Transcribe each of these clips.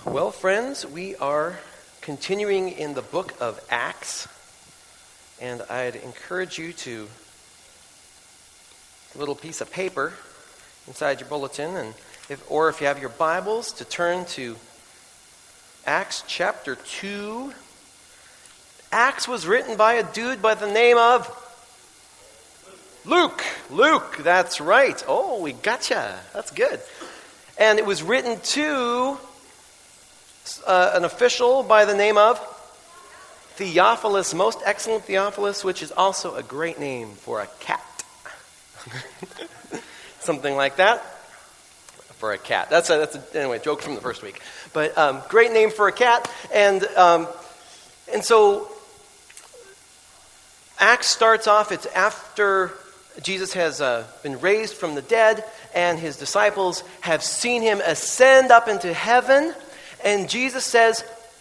Well, friends, we are continuing in the book of Acts, and I'd encourage you to a little piece of paper inside your bulletin, and if you have your Bibles, to turn to Acts chapter 2. Acts was written by a dude by the name of Luke. Luke, that's right. Oh, we gotcha. That's good. And it was written to an official by the name of Theophilus, most excellent Theophilus, which is also a great name for a cat. Something like that for a cat. That's anyway, joke from the first week. But great name for a cat. And so Acts starts off, it's after Jesus has been raised from the dead, and his disciples have seen him ascend up into heaven. And Jesus says,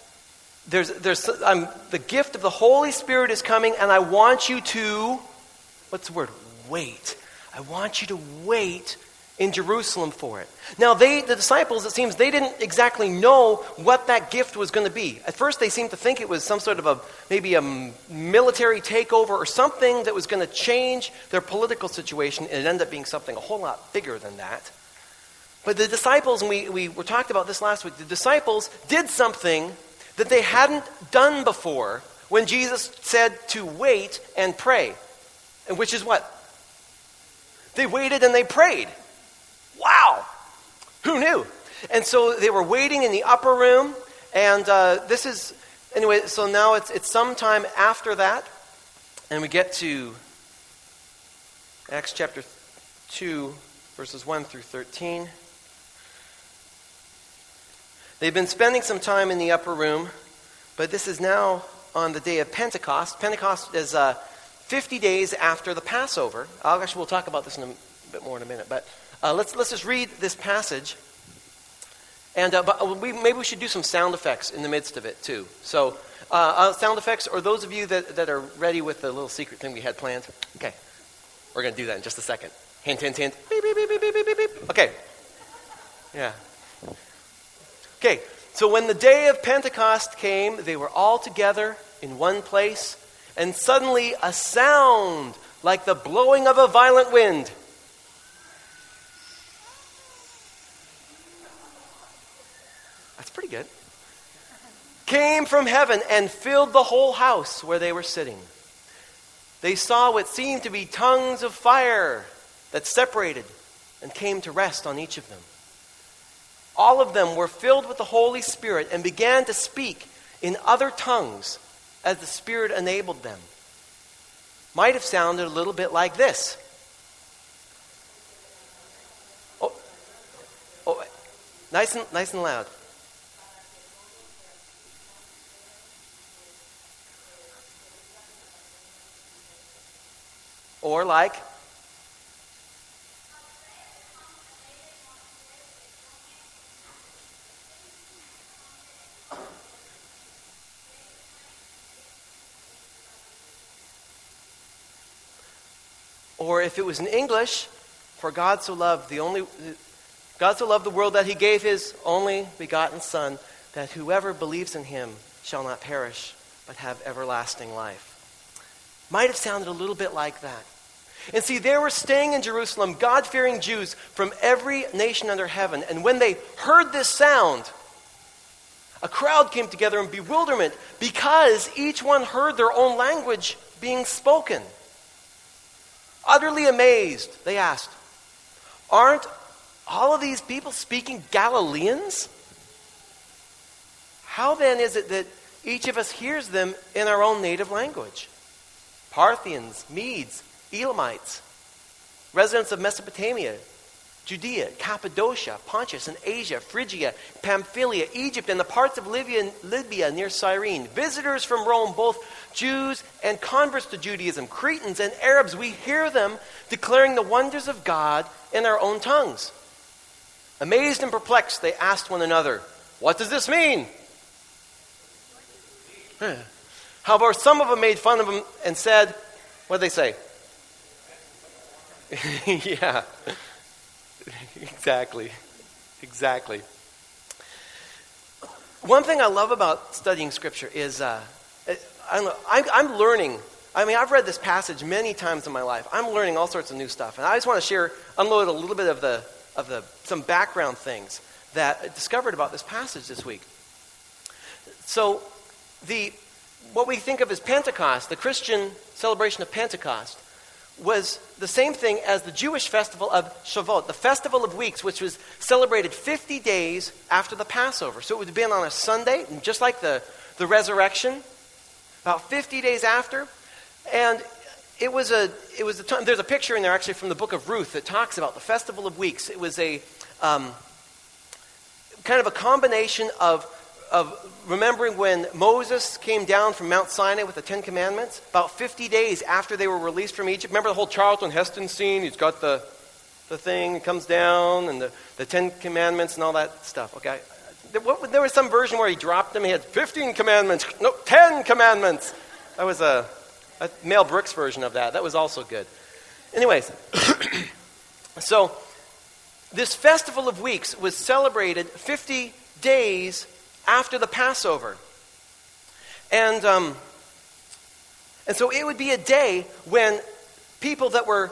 the gift of the Holy Spirit is coming, and I want you to, what's the word? Wait. I want you to wait in Jerusalem for it. Now, the disciples, it seems, they didn't exactly know what that gift was going to be. At first, they seemed to think it was some sort of maybe a military takeover or something that was going to change their political situation. It ended up being something a whole lot bigger than that. But the disciples, and we talked about this last week, the disciples did something that they hadn't done before when Jesus said to wait and pray. And which is what? They waited and they prayed. Wow! Who knew? And so they were waiting in the upper room, and so now it's sometime after that, and we get to Acts chapter 2, verses 1 through 13. They've been spending some time in the upper room, but this is now on the day of Pentecost. Pentecost is 50 days after the Passover. Actually, we'll talk about this in a bit more in a minute, but let's just read this passage. And maybe we should do some sound effects in the midst of it, too. So, sound effects, or those of you that are ready with the little secret thing we had planned. Okay, we're going to do that in just a second. Hint, hint, hint. Beep, beep, beep, beep, beep, beep, beep. Okay. Yeah. Okay, so when the day of Pentecost came, they were all together in one place, and suddenly a sound like the blowing of a violent wind. That's pretty good. Came from heaven and filled the whole house where they were sitting. They saw what seemed to be tongues of fire that separated and came to rest on each of them. All of them were filled with the Holy Spirit and began to speak in other tongues as the Spirit enabled them. Might have sounded a little bit like this. Oh, nice and loud. Or like, or if it was in English, for God so loved the world that he gave his only begotten Son, that whoever believes in him shall not perish, but have everlasting life. Might have sounded a little bit like that. And see, they were staying in Jerusalem, God-fearing Jews from every nation under heaven. And when they heard this sound, a crowd came together in bewilderment because each one heard their own language being spoken. Utterly amazed, they asked, "Aren't all of these people speaking Galileans? How then is it that each of us hears them in our own native language? Parthians, Medes, Elamites, residents of Mesopotamia, Judea, Cappadocia, Pontus and Asia, Phrygia, Pamphylia, Egypt, and the parts of Libya near Cyrene, visitors from Rome, both Jews and converts to Judaism, Cretans and Arabs, we hear them declaring the wonders of God in our own tongues." Amazed and perplexed, they asked one another, "What does this mean?" However, some of them made fun of him and said, what did they say? Yeah. Exactly. One thing I love about studying Scripture is, I don't know, I'm learning. I mean, I've read this passage many times in my life. I'm learning all sorts of new stuff. And I just want to unload a little bit of some background things that I discovered about this passage this week. So, what we think of as Pentecost, the Christian celebration of Pentecost, was the same thing as the Jewish festival of Shavuot, the Festival of Weeks, which was celebrated 50 days after the Passover. So it would have been on a Sunday, just like the resurrection, about 50 days after. And it was a time. There's a picture in there actually from the book of Ruth that talks about the Festival of Weeks. It was a kind of a combination of remembering when Moses came down from Mount Sinai with the Ten Commandments, about 50 days after they were released from Egypt. Remember the whole Charlton Heston scene? He's got the thing, it comes down, and the Ten Commandments and all that stuff. Okay, there was some version where he dropped them. He had 15 commandments. No, 10 commandments. That was a Mel Brooks version of that. That was also good. Anyways, so this Festival of Weeks was celebrated 50 days after the Passover. And so it would be a day when people that were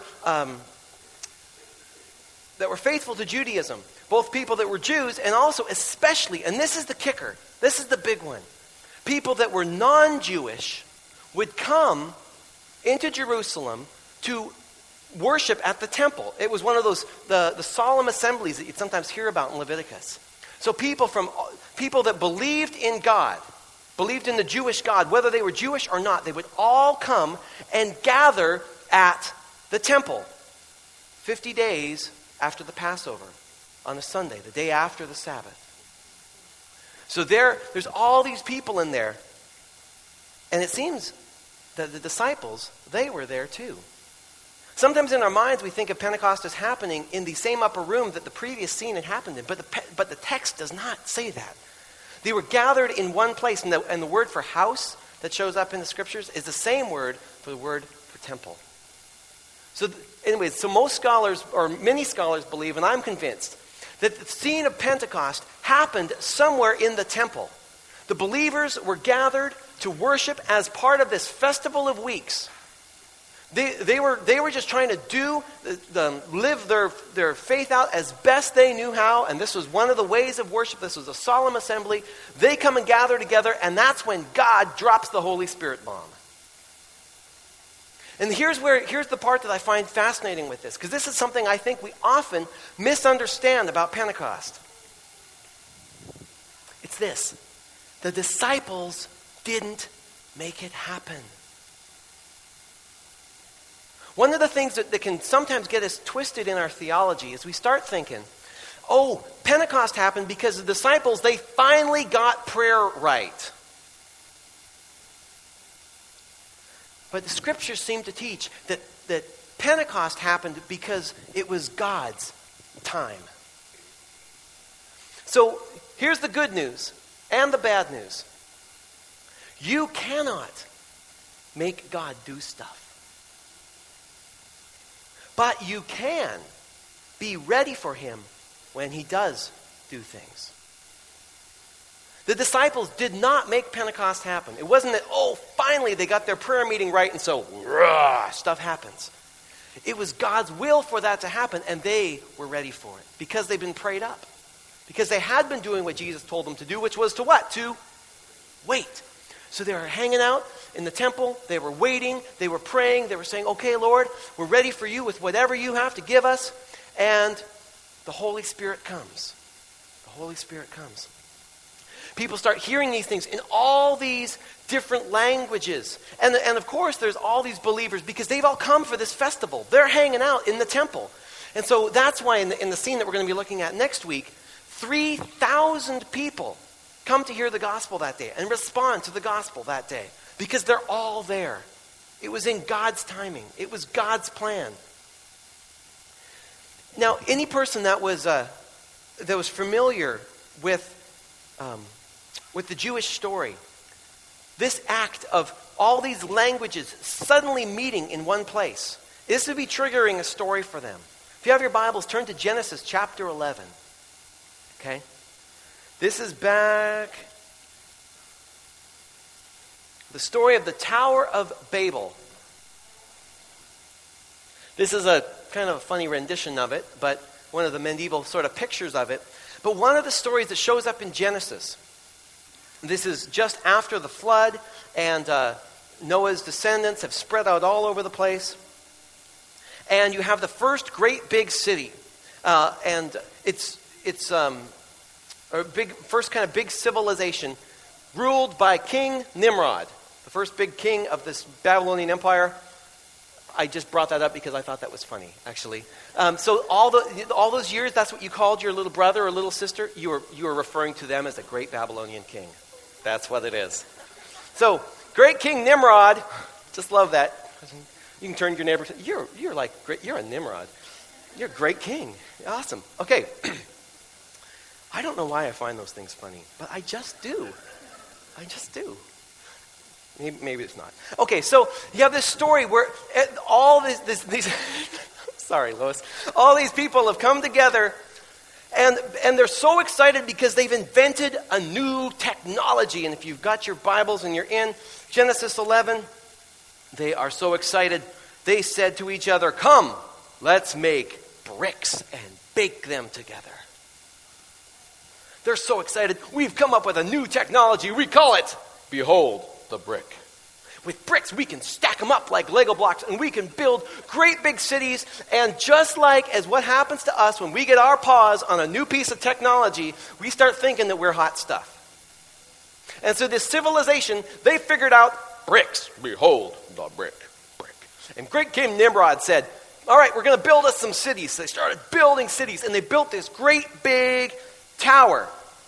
faithful to Judaism, both people that were Jews and also especially, and this is the kicker, this is the big one, people that were non-Jewish would come into Jerusalem to worship at the temple. It was one of those, the solemn assemblies that you'd sometimes hear about in Leviticus. So people that believed in God, believed in the Jewish God, whether they were Jewish or not, they would all come and gather at the temple 50 days after the Passover on a Sunday, the day after the Sabbath. So there's all these people in there. And it seems that the disciples, they were there too. Sometimes in our minds we think of Pentecost as happening in the same upper room that the previous scene had happened in, but the text does not say that. They were gathered in one place, and the word for house that shows up in the Scriptures is the same word for the word for temple. So anyways, so most scholars, or many scholars believe, and I'm convinced, that the scene of Pentecost happened somewhere in the temple. The believers were gathered to worship as part of this Festival of Weeks. They were just trying to live their faith out as best they knew how, and this was one of the ways of worship. This was a solemn assembly. They come and gather together, and that's when God drops the Holy Spirit bomb. And here's the part that I find fascinating with this, because this is something I think we often misunderstand about Pentecost. It's this: the disciples didn't make it happen. One of the things that can sometimes get us twisted in our theology is we start thinking, oh, Pentecost happened because the disciples, they finally got prayer right. But the Scriptures seem to teach that Pentecost happened because it was God's time. So here's the good news and the bad news. You cannot make God do stuff. But you can be ready for him when he does do things. The disciples did not make Pentecost happen. It wasn't that, oh, finally they got their prayer meeting right and so stuff happens. It was God's will for that to happen, and they were ready for it because they'd been prayed up. Because they had been doing what Jesus told them to do, which was to what? To wait. So they were hanging out in the temple, they were waiting, they were praying, they were saying, okay, Lord, we're ready for you with whatever you have to give us. And the Holy Spirit comes. The Holy Spirit comes. People start hearing these things in all these different languages. And of course, there's all these believers because they've all come for this festival. They're hanging out in the temple. And so that's why in the scene that we're going to be looking at next week, 3,000 people come to hear the gospel that day and respond to the gospel that day because they're all there. It was in God's timing. It was God's plan. Now, any person that was familiar with the Jewish story, this act of all these languages suddenly meeting in one place, this would be triggering a story for them. If you have your Bibles, turn to Genesis chapter 11. Okay? This is back The story of the Tower of Babel. This is a kind of a funny rendition of it, but one of the medieval sort of pictures of it. But one of the stories that shows up in Genesis. This is just after the flood, and Noah's descendants have spread out all over the place. And you have the first great big city. And it's a first kind of big civilization ruled by King Nimrod, the first big king of this Babylonian Empire. I just brought that up because I thought that was funny, actually. So all those years, that's what you called your little brother or little sister. You were referring to them as a great Babylonian king. That's what it is. So, great King Nimrod. Just love that. You can turn to your neighbor. You're like great. You're a Nimrod. You're a great king. Awesome. Okay. I don't know why I find those things funny, but I just do. I just do. Maybe it's not. Okay, so you have this story where all these sorry, Lois. All these people have come together, and they're so excited because they've invented a new technology. And if you've got your Bibles and you're in Genesis 11, they are so excited. They said to each other, "Come, let's make bricks and bake them together." They're so excited. We've come up with a new technology. We call it, behold, the brick. With bricks, we can stack them up like Lego blocks, and we can build great big cities. And just like as what happens to us when we get our paws on a new piece of technology, we start thinking that we're hot stuff. And so this civilization, they figured out bricks. Behold, the brick. And great King Nimrod said, all right, we're going to build us some cities. So they started building cities, and they built this great big tower.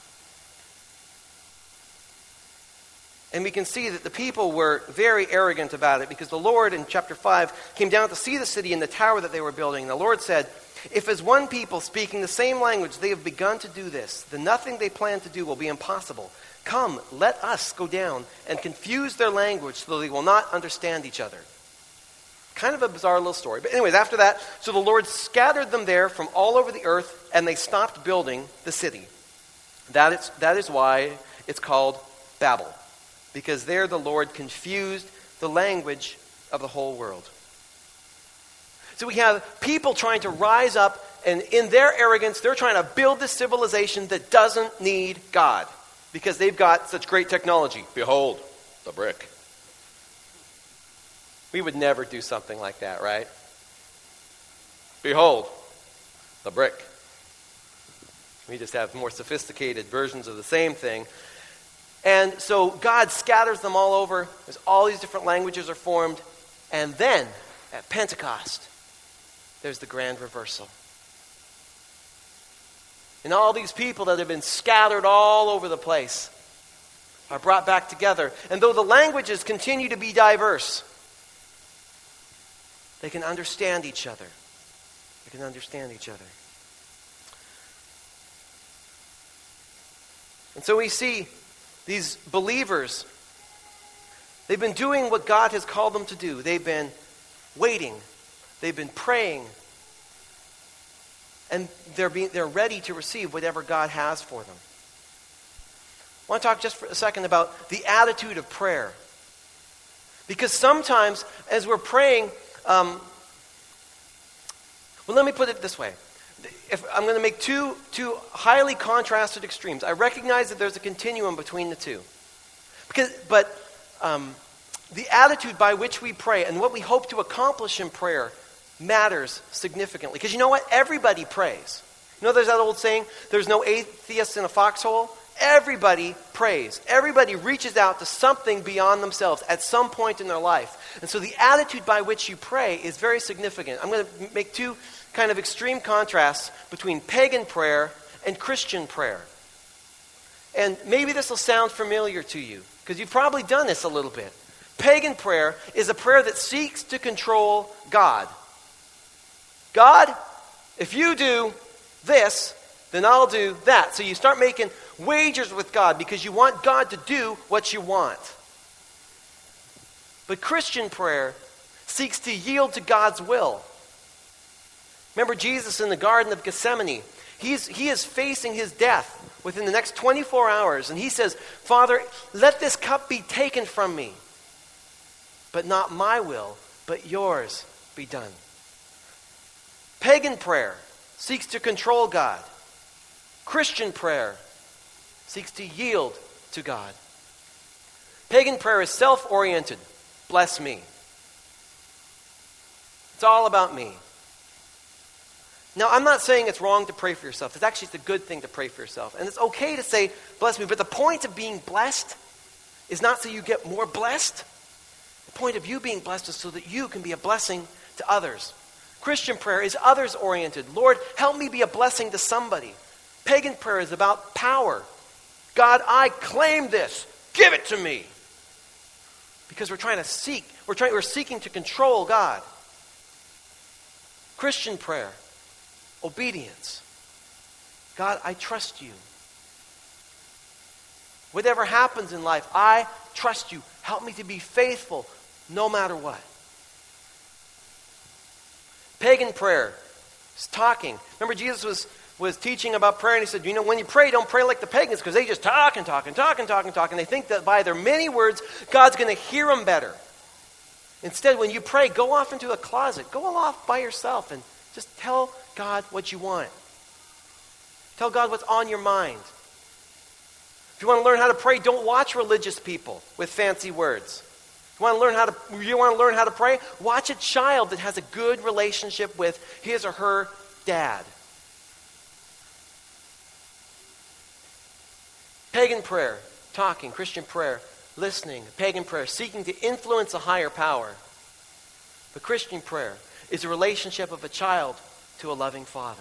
And we can see that the people were very arrogant about it, because the Lord in chapter 5 came down to see the city and the tower that they were building. And the Lord said, if as one people speaking the same language they have begun to do this, then nothing they plan to do will be impossible. Come, let us go down and confuse their language so they will not understand each other. Kind of a bizarre little story. But anyways, after that, so the Lord scattered them there from all over the earth, and they stopped building the city. That is why it's called Babel. Because there the Lord confused the language of the whole world. So we have people trying to rise up, and in their arrogance, they're trying to build this civilization that doesn't need God. Because they've got such great technology. Behold, the brick. We would never do something like that, right? Behold, the brick. We just have more sophisticated versions of the same thing. And so God scatters them all over. There's all these different languages are formed. And then, at Pentecost, there's the grand reversal. And all these people that have been scattered all over the place are brought back together. And though the languages continue to be diverse, they can understand each other. They can understand each other. And so we see these believers, they've been doing what God has called them to do. They've been waiting. They've been praying. And they're ready to receive whatever God has for them. I want to talk just for a second about the attitude of prayer. Because sometimes as we're praying, well, let me put it this way. If I'm going to make two highly contrasted extremes. I recognize that there's a continuum between the two. But the attitude by which we pray and what we hope to accomplish in prayer matters significantly. Because you know what? Everybody prays. You know there's that old saying, there's no atheist in a foxhole? Everybody prays. Everybody reaches out to something beyond themselves at some point in their life. And so the attitude by which you pray is very significant. I'm going to make two kind of extreme contrasts between pagan prayer and Christian prayer. And maybe this will sound familiar to you, because you've probably done this a little bit. Pagan prayer is a prayer that seeks to control God. God, if you do this, then I'll do that. So you start making wagers with God because you want God to do what you want. But Christian prayer seeks to yield to God's will. Remember Jesus in the Garden of Gethsemane. He is facing his death within the next 24 hours. And he says, Father, let this cup be taken from me. but not my will, but yours be done. Pagan prayer seeks to control God. Christian prayer seeks to yield to God. Pagan prayer is self-oriented. Bless me. It's all about me. Now, I'm not saying it's wrong to pray for yourself. It's actually a good thing to pray for yourself. And it's okay to say, bless me. But the point of being blessed is not so you get more blessed. The point of you being blessed is so that you can be a blessing to others. Christian prayer is others-oriented. Lord, help me be a blessing to somebody. Pagan prayer is about power. God, I claim this. Give it to me. Because we're seeking to control God. Christian prayer, obedience. God, I trust you. Whatever happens in life, I trust you. Help me to be faithful no matter what. Pagan prayer is talking. Remember, Jesus was teaching about prayer, and he said, when you pray, don't pray like the pagans, because they just talk and talk and talk and talk and talk, and they think that by their many words, God's going to hear them better. Instead, when you pray, go off into a closet. Go off by yourself and just tell God what you want. Tell God what's on your mind. If you want to learn how to pray, don't watch religious people with fancy words. You want to learn how to pray? Watch a child that has a good relationship with his or her dad. Pagan prayer, talking. Christian prayer, listening. Pagan prayer, seeking to influence a higher power. But Christian prayer is a relationship of a child to a loving father.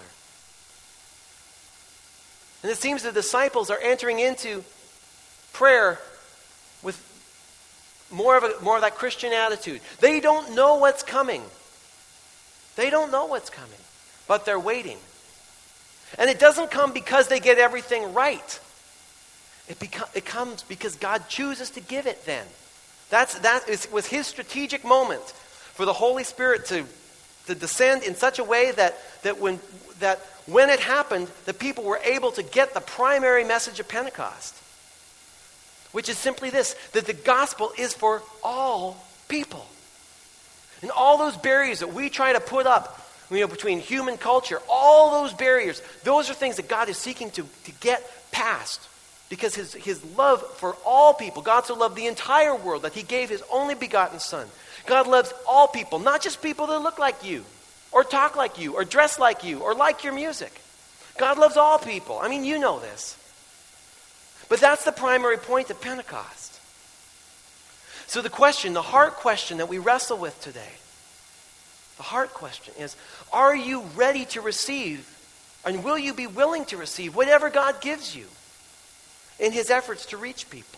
And it seems the disciples are entering into prayer with more of that Christian attitude. They don't know what's coming. They don't know what's coming, but they're waiting. And it doesn't come because they get everything right. It comes because God chooses to give it then. That was his strategic moment for the Holy Spirit to descend in such a way that when it happened, the people were able to get the primary message of Pentecost. Which is simply this, that the gospel is for all people. And all those barriers that we try to put up, between human culture, all those barriers, those are things that God is seeking to get past. Because his love for all people, God so loved the entire world that he gave his only begotten Son. God loves all people, not just people that look like you, or talk like you, or dress like you, or like your music. God loves all people. You know this. But that's the primary point of Pentecost. So the heart question that we wrestle with today, the heart question is, are you ready to receive, and will you be willing to receive whatever God gives you in his efforts to reach people?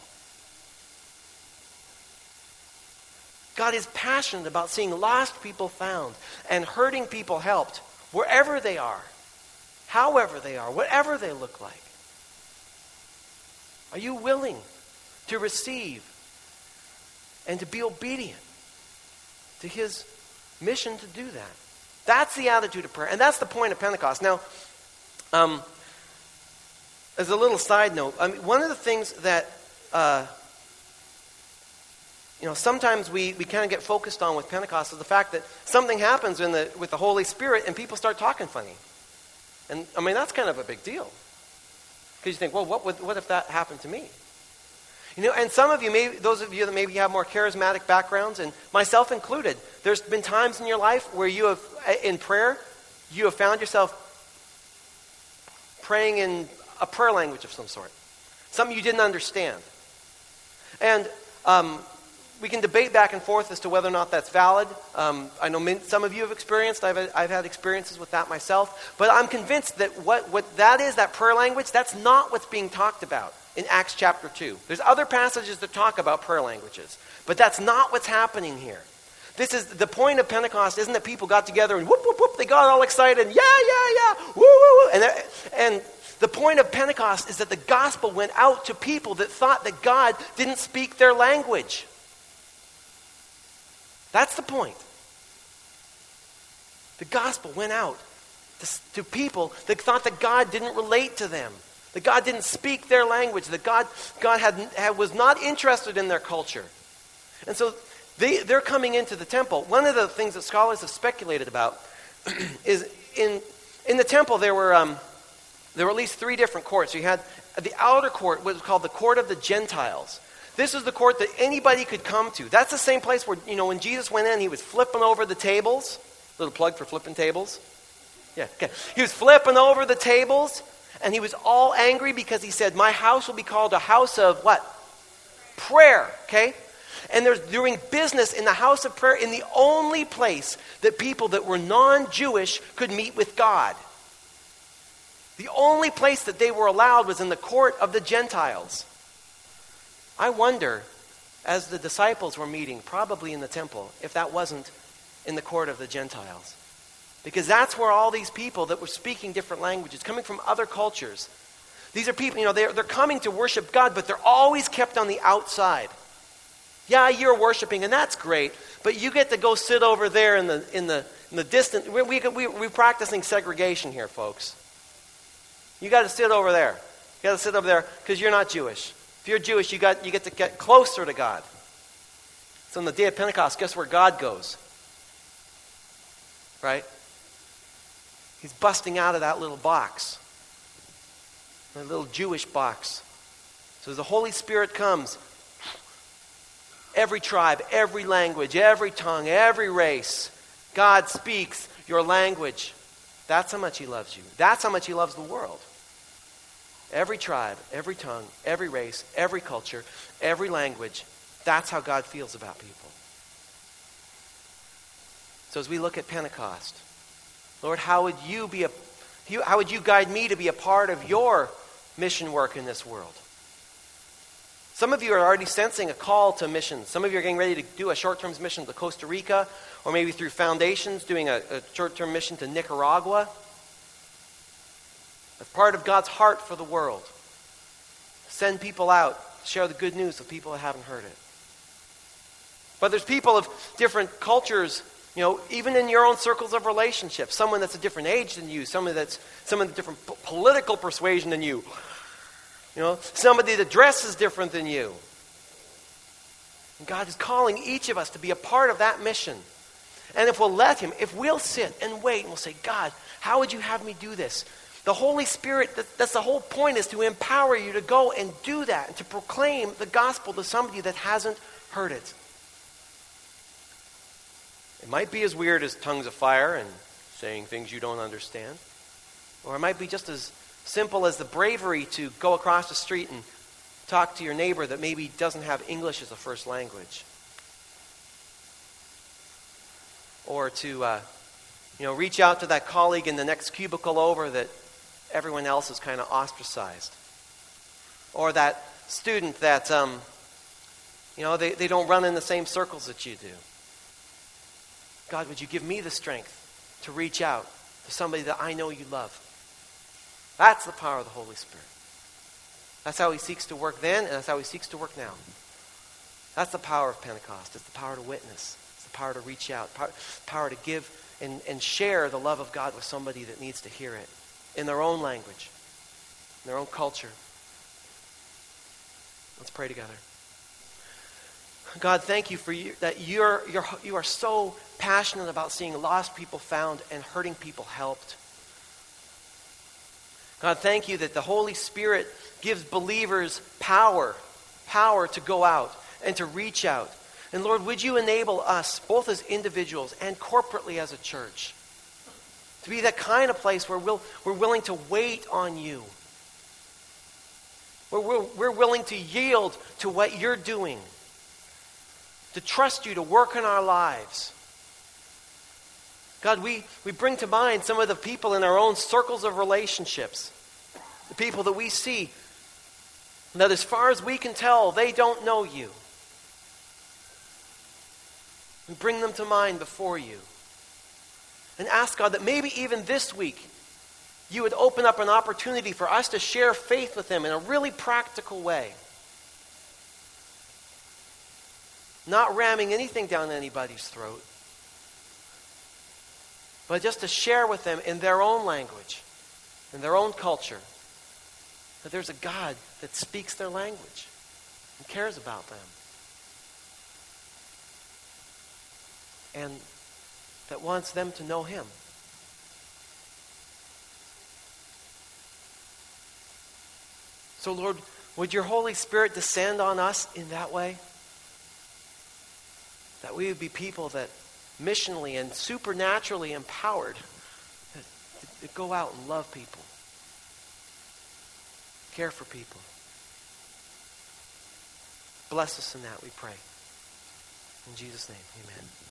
God is passionate about seeing lost people found and hurting people helped wherever they are, however they are, whatever they look like. Are you willing to receive and to be obedient to his mission to do that? That's the attitude of prayer, and that's the point of Pentecost. Now, as a little side note, one of the things that sometimes we kind of get focused on with Pentecost is the fact that something happens with the Holy Spirit and people start talking funny. And that's kind of a big deal. Because you think, well, what if that happened to me? And some of you, those of you that maybe have more charismatic backgrounds, and myself included, there's been times in your life where you have, in prayer, you have found yourself praying in a prayer language of some sort. Something you didn't understand. And we can debate back and forth as to whether or not that's valid. I know some of you have experienced. I've had experiences with that myself. But I'm convinced that what that is, that prayer language, that's not what's being talked about in Acts chapter 2. There's other passages that talk about prayer languages. But that's not what's happening here. This is the point of Pentecost. Isn't that people got together and whoop, whoop, whoop. They got all excited. Yeah. Woo, woo, woo. And the point of Pentecost is that the gospel went out to people that thought that God didn't speak their language. That's the point. The gospel went out to people that thought that God didn't relate to them, that God didn't speak their language, that God was not interested in their culture. And so they're coming into the temple. One of the things that scholars have speculated about is in the temple there were at least 3 different courts. You had the outer court, what was called the court of the Gentiles. This was the court that anybody could come to. That's the same place where, when Jesus went in, he was flipping over the tables. Little plug for flipping tables. Yeah, okay. He was flipping over the tables, and he was all angry because he said, my house will be called a house of what? Prayer, okay? And they're doing business in the house of prayer in the only place that people that were non-Jewish could meet with God. The only place that they were allowed was in the court of the Gentiles. I wonder, as the disciples were meeting, probably in the temple, if that wasn't in the court of the Gentiles. Because that's where all these people that were speaking different languages, coming from other cultures, these are people, they're coming to worship God, but they're always kept on the outside. Yeah, you're worshiping, and that's great, but you get to go sit over there in the distant. We're practicing segregation here, folks. You got to sit over there. You got to sit over there because you're not Jewish. If you're Jewish, you get to get closer to God. So on the day of Pentecost, guess where God goes? Right? He's busting out of that little box. That little Jewish box. So as the Holy Spirit comes, every tribe, every language, every tongue, every race, God speaks your language. That's how much he loves you. That's how much he loves the world. Every tribe, every tongue, every race, every culture, every language. That's how God feels about people. So as we look at Pentecost, Lord, how would you guide me to be a part of your mission work in this world? Some of you are already sensing a call to missions. Some of you are getting ready to do a short-term mission to Costa Rica, or maybe through foundations doing a short-term mission to Nicaragua. As part of God's heart for the world. Send people out, share the good news with people that haven't heard it. But there's people of different cultures, even in your own circles of relationships. Someone that's a different age than you, someone that's a different political persuasion than you. Somebody that dresses different than you. And God is calling each of us to be a part of that mission. And if we'll let him, if we'll sit and wait and we'll say, God, how would you have me do this? The Holy Spirit, that's the whole point, is to empower you to go and do that and to proclaim the gospel to somebody that hasn't heard it. It might be as weird as tongues of fire and saying things you don't understand. Or it might be just as simple as the bravery to go across the street and talk to your neighbor that maybe doesn't have English as a first language. Or to reach out to that colleague in the next cubicle over that everyone else is kind of ostracized. Or that student that, they don't run in the same circles that you do. God, would you give me the strength to reach out to somebody that I know you love? That's the power of the Holy Spirit. That's how he seeks to work then, and that's how he seeks to work now. That's the power of Pentecost. It's the power to witness. It's the power to reach out. Power to give and share the love of God with somebody that needs to hear it in their own language, in their own culture. Let's pray together. God, thank you for that you are so passionate about seeing lost people found and hurting people helped. God, thank you that the Holy Spirit gives believers power to go out and to reach out. And Lord, would you enable us, both as individuals and corporately as a church, to be that kind of place where we're willing to wait on you. Where we're willing to yield to what you're doing. To trust you to work in our lives. God, we bring to mind some of the people in our own circles of relationships. The people that we see that as far as we can tell, they don't know you. We bring them to mind before you. And ask God that maybe even this week you would open up an opportunity for us to share faith with them in a really practical way. Not ramming anything down anybody's throat, but just to share with them in their own language, in their own culture, that there's a God that speaks their language and cares about them. and that wants them to know him. So Lord, would your Holy Spirit descend on us in that way? That we would be people that missionally and supernaturally empowered to go out and love people, care for people. Bless us in that, we pray. In Jesus' name, amen.